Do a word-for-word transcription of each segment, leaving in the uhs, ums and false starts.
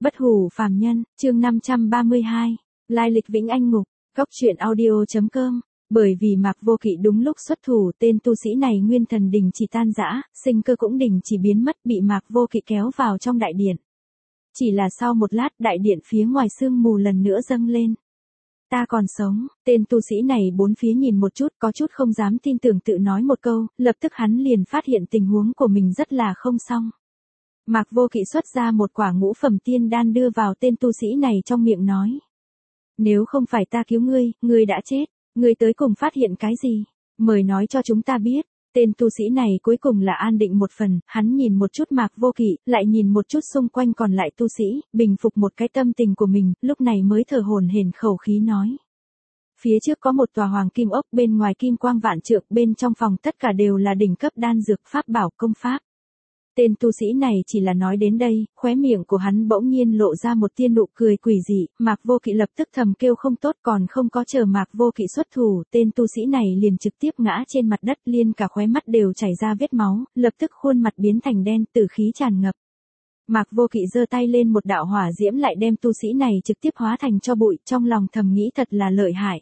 Bất hủ phàm nhân, chương năm trăm ba mươi hai, lai lịch Vĩnh Anh Ngục, góc truyện audio.com. Bởi vì Mạc Vô Kỵ đúng lúc xuất thủ, tên tu sĩ này nguyên thần đình chỉ tan rã, sinh cơ cũng đình chỉ biến mất, bị Mạc Vô Kỵ kéo vào trong đại điện. Chỉ là sau một lát, đại điện phía ngoài sương mù lần nữa dâng lên. Ta còn sống, tên tu sĩ này bốn phía nhìn một chút, có chút không dám tin tưởng tự nói một câu, lập tức hắn liền phát hiện tình huống của mình rất là không xong. Mạc Vô Kỵ xuất ra một quả ngũ phẩm tiên đan đưa vào tên tu sĩ này trong miệng nói. Nếu không phải ta cứu ngươi, ngươi đã chết, ngươi tới cùng phát hiện cái gì? Mời nói cho chúng ta biết. Tên tu sĩ này cuối cùng là an định một phần, hắn nhìn một chút Mạc Vô Kỵ, lại nhìn một chút xung quanh còn lại tu sĩ, bình phục một cái tâm tình của mình, lúc này mới thở hổn hển khẩu khí nói. Phía trước có một tòa hoàng kim ốc, bên ngoài kim quang vạn trượng, bên trong phòng tất cả đều là đỉnh cấp đan dược pháp bảo công pháp. Tên tu sĩ này chỉ là nói đến đây, khóe miệng của hắn bỗng nhiên lộ ra một tia nụ cười quỷ dị, Mạc Vô Kỵ lập tức thầm kêu không tốt, còn không có chờ Mạc Vô Kỵ xuất thủ, tên tu sĩ này liền trực tiếp ngã trên mặt đất, liên cả khóe mắt đều chảy ra vết máu, lập tức khuôn mặt biến thành đen, tử khí tràn ngập. Mạc Vô Kỵ giơ tay lên, một đạo hỏa diễm lại đem tu sĩ này trực tiếp hóa thành tro bụi, trong lòng thầm nghĩ thật là lợi hại.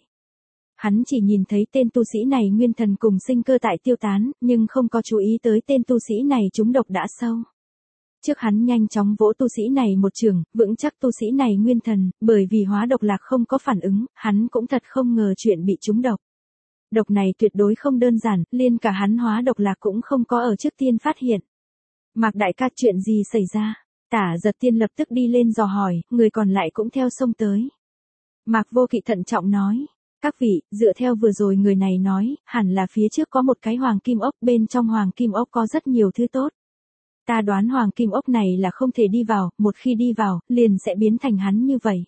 Hắn chỉ nhìn thấy tên tu sĩ này nguyên thần cùng sinh cơ tại tiêu tán, nhưng không có chú ý tới tên tu sĩ này trúng độc đã sâu. Trước hắn nhanh chóng vỗ tu sĩ này một trường, vững chắc tu sĩ này nguyên thần, bởi vì hóa độc lạc không có phản ứng, hắn cũng thật không ngờ chuyện bị trúng độc. Độc này tuyệt đối không đơn giản, liên cả hắn hóa độc lạc cũng không có ở trước tiên phát hiện. Mạc đại ca, chuyện gì xảy ra? Tả Giật Tiên lập tức đi lên dò hỏi, người còn lại cũng theo xông tới. Mạc Vô Kỵ thận trọng nói. Các vị, dựa theo vừa rồi người này nói, hẳn là phía trước có một cái hoàng kim ốc, bên trong hoàng kim ốc có rất nhiều thứ tốt. Ta đoán hoàng kim ốc này là không thể đi vào, một khi đi vào, liền sẽ biến thành hắn như vậy.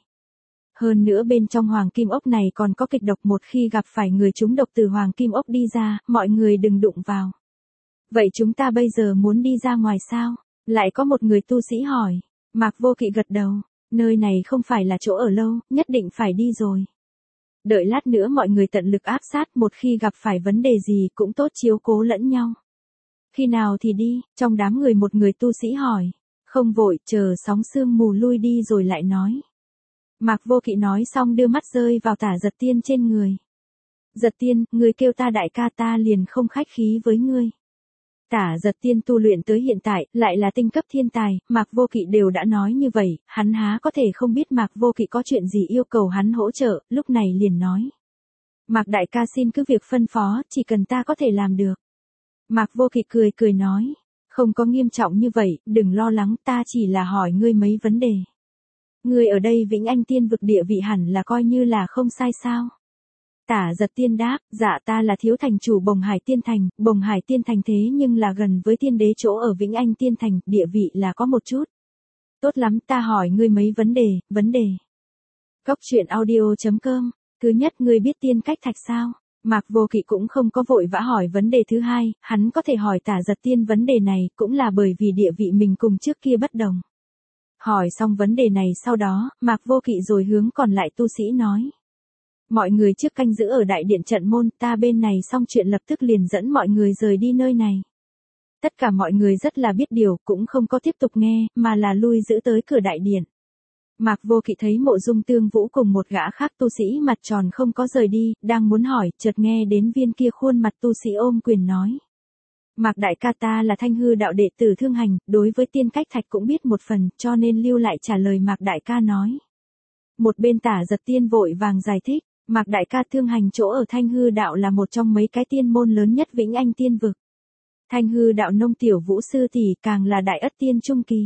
Hơn nữa bên trong hoàng kim ốc này còn có kịch độc, một khi gặp phải người trúng độc từ hoàng kim ốc đi ra, mọi người đừng đụng vào. Vậy chúng ta bây giờ muốn đi ra ngoài sao? Lại có một người tu sĩ hỏi. Mạc Vô Kỵ gật đầu, nơi này không phải là chỗ ở lâu, nhất định phải đi rồi. Đợi lát nữa mọi người tận lực áp sát, một khi gặp phải vấn đề gì cũng tốt chiếu cố lẫn nhau. Khi nào thì đi? Trong đám người một người tu sĩ hỏi. Không vội, chờ sóng sương mù lui đi rồi lại nói. Mạc Vô Kỵ nói xong đưa mắt rơi vào Tả Giật Tiên trên người. Giật Tiên, người kêu ta đại ca, ta liền không khách khí với ngươi. Tả Giật Tiên tu luyện tới hiện tại, lại là tinh cấp thiên tài, Mạc Vô Kỵ đều đã nói như vậy, hắn há có thể không biết Mạc Vô Kỵ có chuyện gì yêu cầu hắn hỗ trợ, lúc này liền nói. Mạc đại ca xin cứ việc phân phó, chỉ cần ta có thể làm được. Mạc Vô Kỵ cười cười nói, không có nghiêm trọng như vậy, đừng lo lắng, ta chỉ là hỏi ngươi mấy vấn đề. Ngươi ở đây Vĩnh Anh Tiên vực địa vị hẳn là coi như là không sai sao? Tả Giật Tiên đáp, dạ ta là thiếu thành chủ Bồng Hải Tiên Thành, Bồng Hải Tiên Thành thế nhưng là gần với tiên đế chỗ ở Vĩnh Anh Tiên Thành, địa vị là có một chút. Tốt lắm, ta hỏi ngươi mấy vấn đề, vấn đề. Góc truyện audio.com, thứ nhất, ngươi biết tiên cách thạch sao? Mạc Vô Kỵ cũng không có vội vã hỏi vấn đề thứ hai, hắn có thể hỏi Tả Giật Tiên vấn đề này cũng là bởi vì địa vị mình cùng trước kia bất đồng. Hỏi xong vấn đề này sau đó, Mạc Vô Kỵ rồi hướng còn lại tu sĩ nói. Mọi người trước canh giữ ở đại điện trận môn, ta bên này xong chuyện lập tức liền dẫn mọi người rời đi nơi này. Tất cả mọi người rất là biết điều, cũng không có tiếp tục nghe, mà là lui giữ tới cửa đại điện. Mạc Vô Kỵ thấy Mộ Dung Tương Vũ cùng một gã khác tu sĩ mặt tròn không có rời đi, đang muốn hỏi, chợt nghe đến viên kia khuôn mặt tu sĩ ôm quyền nói. Mạc đại ca, ta là Thanh Hư đạo đệ tử Thương Hành, đối với tiên cách thạch cũng biết một phần, cho nên lưu lại trả lời Mạc đại ca nói. Một bên Tả Giật Tiên vội vàng giải thích. Mạc đại ca, Thương Hành chỗ ở Thanh Hư đạo là một trong mấy cái tiên môn lớn nhất Vĩnh Anh Tiên vực. Thanh Hư đạo Nông Tiểu Vũ sư tỷ càng là đại ất tiên trung kỳ.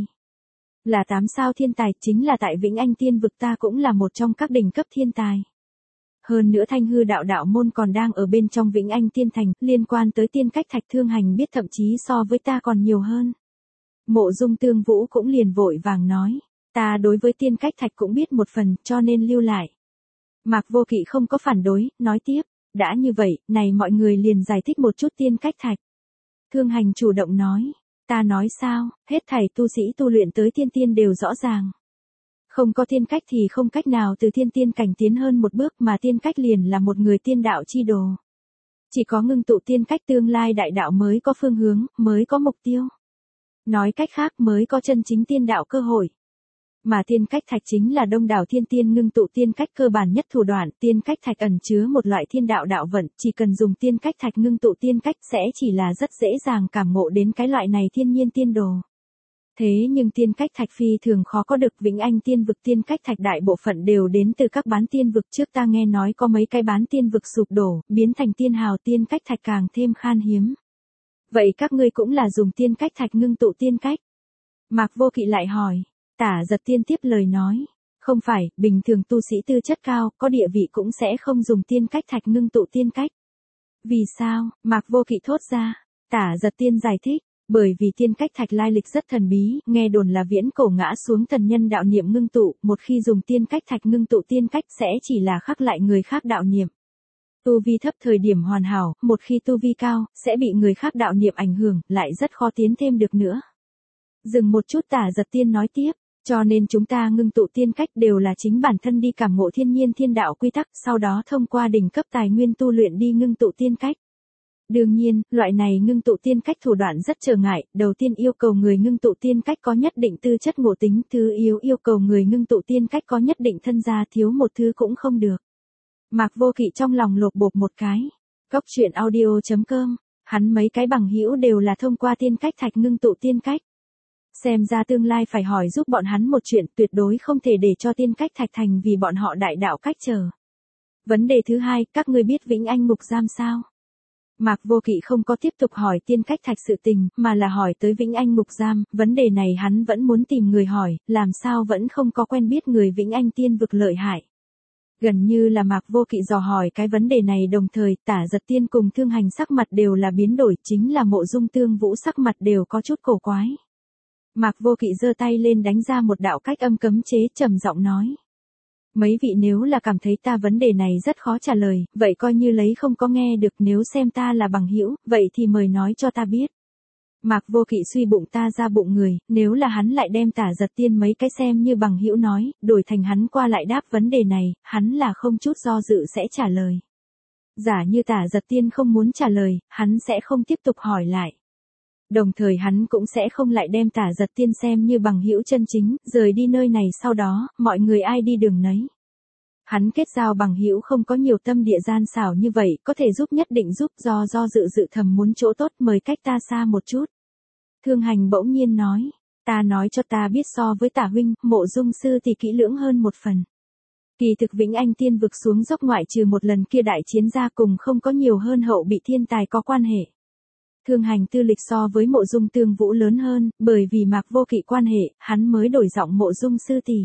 Là tám sao thiên tài, chính là tại Vĩnh Anh Tiên vực ta cũng là một trong các đỉnh cấp thiên tài. Hơn nữa Thanh Hư đạo đạo môn còn đang ở bên trong Vĩnh Anh Tiên Thành, liên quan tới tiên cách thạch Thương Hành biết thậm chí so với ta còn nhiều hơn. Mộ Dung Tương Vũ cũng liền vội vàng nói, ta đối với tiên cách thạch cũng biết một phần, cho nên lưu lại. Mạc Vô Kỵ không có phản đối, nói tiếp, đã như vậy, này mọi người liền giải thích một chút tiên cách thạch. Thương Hành chủ động nói, ta nói sao, hết thảy tu sĩ tu luyện tới thiên tiên đều rõ ràng. Không có tiên cách thì không cách nào từ thiên tiên cảnh tiến hơn một bước, mà tiên cách liền là một người tiên đạo chi đồ. Chỉ có ngưng tụ tiên cách tương lai đại đạo mới có phương hướng, mới có mục tiêu. Nói cách khác mới có chân chính tiên đạo cơ hội. Mà tiên cách thạch chính là đông đảo thiên tiên ngưng tụ tiên cách cơ bản nhất thủ đoạn, tiên cách thạch ẩn chứa một loại thiên đạo đạo vận, chỉ cần dùng tiên cách thạch ngưng tụ tiên cách sẽ chỉ là rất dễ dàng cảm ngộ đến cái loại này thiên nhiên tiên đồ. Thế nhưng tiên cách thạch phi thường khó có được, Vĩnh Anh tiên vực tiên cách thạch đại bộ phận đều đến từ các bán tiên vực, trước ta nghe nói có mấy cái bán tiên vực sụp đổ, biến thành tiên hào, tiên cách thạch càng thêm khan hiếm. Vậy các ngươi cũng là dùng tiên cách thạch ngưng tụ tiên cách? Mạc Vô Kỵ lại hỏi. Tả Giật Tiên tiếp lời nói. Không phải, bình thường tu sĩ tư chất cao, có địa vị cũng sẽ không dùng tiên cách thạch ngưng tụ tiên cách. Vì sao? Mạc Vô Kỵ thốt ra. Tả Giật Tiên giải thích. Bởi vì tiên cách thạch lai lịch rất thần bí, nghe đồn là viễn cổ ngã xuống thần nhân đạo niệm ngưng tụ, một khi dùng tiên cách thạch ngưng tụ tiên cách sẽ chỉ là khắc lại người khác đạo niệm. Tu vi thấp thời điểm hoàn hảo, một khi tu vi cao, sẽ bị người khác đạo niệm ảnh hưởng, lại rất khó tiến thêm được nữa. Dừng một chút Tả Giật Tiên nói tiếp, cho nên chúng ta ngưng tụ tiên cách đều là chính bản thân đi cảm ngộ thiên nhiên thiên đạo quy tắc, sau đó thông qua đỉnh cấp tài nguyên tu luyện đi ngưng tụ tiên cách. Đương nhiên, loại này ngưng tụ tiên cách thủ đoạn rất trở ngại, đầu tiên yêu cầu người ngưng tụ tiên cách có nhất định tư chất ngộ tính, thứ yếu yêu cầu người ngưng tụ tiên cách có nhất định thân gia, thiếu một thứ cũng không được. Mạc Vô Kỵ trong lòng lột bột một cái. Góc truyện audio chấm com, hắn mấy cái bằng hữu đều là thông qua tiên cách thạch ngưng tụ tiên cách. Xem ra tương lai phải hỏi giúp bọn hắn một chuyện, tuyệt đối không thể để cho tiên cách thạch thành vì bọn họ đại đạo cách trở. Vấn đề thứ hai, các ngươi biết Vĩnh Anh ngục giam sao? Mạc Vô Kỵ không có tiếp tục hỏi tiên cách thạch sự tình, mà là hỏi tới Vĩnh Anh ngục giam, vấn đề này hắn vẫn muốn tìm người hỏi, làm sao vẫn không có quen biết người Vĩnh Anh tiên vực lợi hại. Gần như là Mạc Vô Kỵ dò hỏi cái vấn đề này đồng thời, Tả Giật Tiên cùng Thương Hành sắc mặt đều là biến đổi, chính là Mộ Dung Tương Vũ sắc mặt đều có chút cổ quái. Mạc Vô Kỵ giơ tay lên đánh ra một đạo cách âm cấm chế, trầm giọng nói. Mấy vị nếu là cảm thấy ta vấn đề này rất khó trả lời, vậy coi như lấy không có nghe được, nếu xem ta là bằng hữu, vậy thì mời nói cho ta biết. Mạc Vô Kỵ suy bụng ta ra bụng người, nếu là hắn lại đem Tả Giật Tiên mấy cái xem như bằng hữu nói, đổi thành hắn qua lại đáp vấn đề này, hắn là không chút do dự sẽ trả lời. Giả như Tả Giật Tiên không muốn trả lời, hắn sẽ không tiếp tục hỏi lại. Đồng thời hắn cũng sẽ không lại đem Tả Giật Tiên xem như bằng hữu chân chính, rời đi nơi này sau đó, mọi người ai đi đường nấy. Hắn kết giao bằng hữu không có nhiều tâm địa gian xảo như vậy, có thể giúp nhất định giúp, do do dự dự thầm muốn chỗ tốt mời cách ta xa một chút. Thương Hành bỗng nhiên nói, ta nói cho ta biết so với Tả huynh, Mộ Dung sư thì kỹ lưỡng hơn một phần. Kỳ thực Vĩnh Anh tiên vực xuống dốc ngoại trừ một lần kia đại chiến ra cùng không có nhiều hơn hậu bị thiên tài có quan hệ. Thương Hành tư lịch so với Mộ Dung Tương Vũ lớn hơn, bởi vì Mạc Vô Kỵ quan hệ, hắn mới đổi giọng Mộ Dung sư tỷ.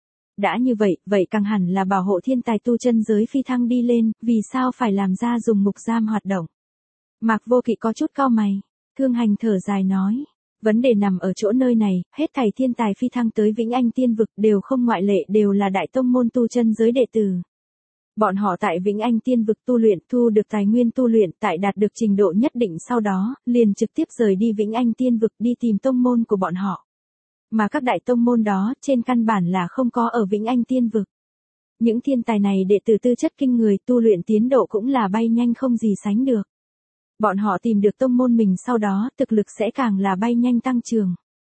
Đã như vậy, vậy càng hẳn là bảo hộ thiên tài tu chân giới phi thăng đi lên, vì sao phải làm ra dùng ngục giam hoạt động. Mạc Vô Kỵ có chút cau mày, Thương Hành thở dài nói, vấn đề nằm ở chỗ nơi này, hết thảy thiên tài phi thăng tới Vĩnh Anh tiên vực đều không ngoại lệ đều là đại tông môn tu chân giới đệ tử. Bọn họ tại Vĩnh Anh tiên vực tu luyện, thu được tài nguyên tu luyện, tại đạt được trình độ nhất định sau đó, liền trực tiếp rời đi Vĩnh Anh tiên vực đi tìm tông môn của bọn họ. Mà các đại tông môn đó, trên căn bản là không có ở Vĩnh Anh tiên vực. Những thiên tài này đệ tử tư chất kinh người, tu luyện tiến độ cũng là bay nhanh không gì sánh được. Bọn họ tìm được tông môn mình sau đó, thực lực sẽ càng là bay nhanh tăng trưởng.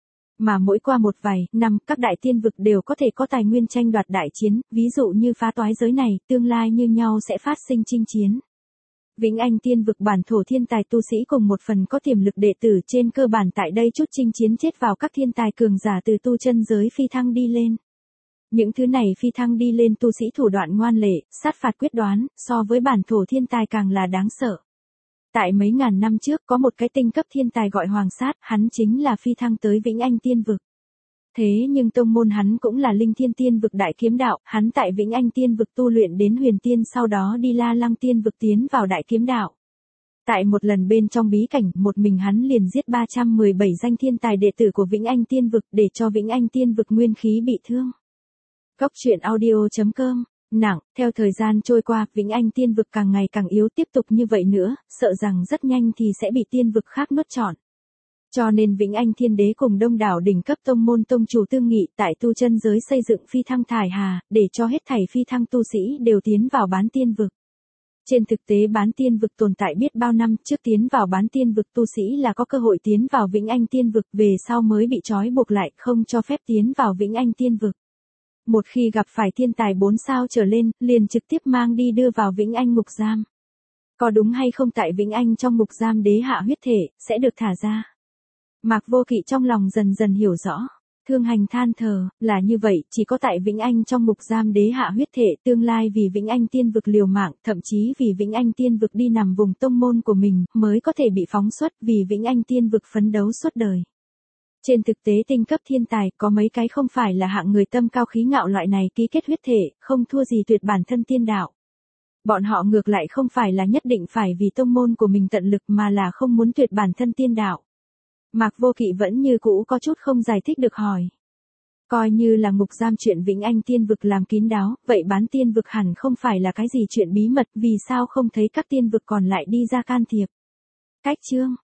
Mà mỗi qua một vài năm, các đại tiên vực đều có thể có tài nguyên tranh đoạt đại chiến, ví dụ như phá toái giới này, tương lai như nhau sẽ phát sinh chinh chiến. Vĩnh Anh tiên vực bản thổ thiên tài tu sĩ cùng một phần có tiềm lực đệ tử trên cơ bản tại đây chút chinh chiến chết vào các thiên tài cường giả từ tu chân giới phi thăng đi lên. Những thứ này phi thăng đi lên tu sĩ thủ đoạn ngoan lệ, sát phạt quyết đoán, so với bản thổ thiên tài càng là đáng sợ. Tại mấy ngàn năm trước có một cái tinh cấp thiên tài gọi Hoàng Sát, hắn chính là phi thăng tới Vĩnh Anh tiên vực. Thế nhưng tông môn hắn cũng là Linh Thiên tiên vực đại kiếm đạo, hắn tại Vĩnh Anh tiên vực tu luyện đến huyền tiên sau đó đi La Lăng tiên vực tiến vào đại kiếm đạo. Tại một lần bên trong bí cảnh, một mình hắn liền giết ba trăm mười bảy danh thiên tài đệ tử của Vĩnh Anh tiên vực để cho Vĩnh Anh tiên vực nguyên khí bị thương. Góc truyện audio chấm com. Nặng, theo thời gian trôi qua, Vĩnh Anh tiên vực càng ngày càng yếu, tiếp tục như vậy nữa, sợ rằng rất nhanh thì sẽ bị tiên vực khác nuốt trọn. Cho nên Vĩnh Anh thiên đế cùng đông đảo đỉnh cấp tông môn tông chủ tương nghị tại tu chân giới xây dựng phi thăng thải hà, để cho hết thảy phi thăng tu sĩ đều tiến vào bán tiên vực. Trên thực tế bán tiên vực tồn tại biết bao năm, trước tiến vào bán tiên vực tu sĩ là có cơ hội tiến vào Vĩnh Anh tiên vực, về sau mới bị trói buộc lại không cho phép tiến vào Vĩnh Anh tiên vực. Một khi gặp phải thiên tài bốn sao trở lên, liền trực tiếp mang đi đưa vào Vĩnh Anh ngục giam. Có đúng hay không tại Vĩnh Anh trong ngục giam đế hạ huyết thể, sẽ được thả ra. Mạc Vô Kỵ trong lòng dần dần hiểu rõ. Thương Hành than thở, là như vậy, chỉ có tại Vĩnh Anh trong ngục giam đế hạ huyết thể tương lai vì Vĩnh Anh tiên vực liều mạng, thậm chí vì Vĩnh Anh tiên vực đi nằm vùng tông môn của mình, mới có thể bị phóng xuất vì Vĩnh Anh tiên vực phấn đấu suốt đời. Trên thực tế tinh cấp thiên tài, có mấy cái không phải là hạng người tâm cao khí ngạo loại này ký kết huyết thể, không thua gì tuyệt bản thân tiên đạo. Bọn họ ngược lại không phải là nhất định phải vì tông môn của mình tận lực mà là không muốn tuyệt bản thân tiên đạo. Mạc Vô Kỵ vẫn như cũ có chút không giải thích được hỏi. Coi như là ngục giam chuyện Vĩnh Anh tiên vực làm kín đáo, vậy bán tiên vực hẳn không phải là cái gì chuyện bí mật, vì sao không thấy các tiên vực còn lại đi ra can thiệp. Cách chương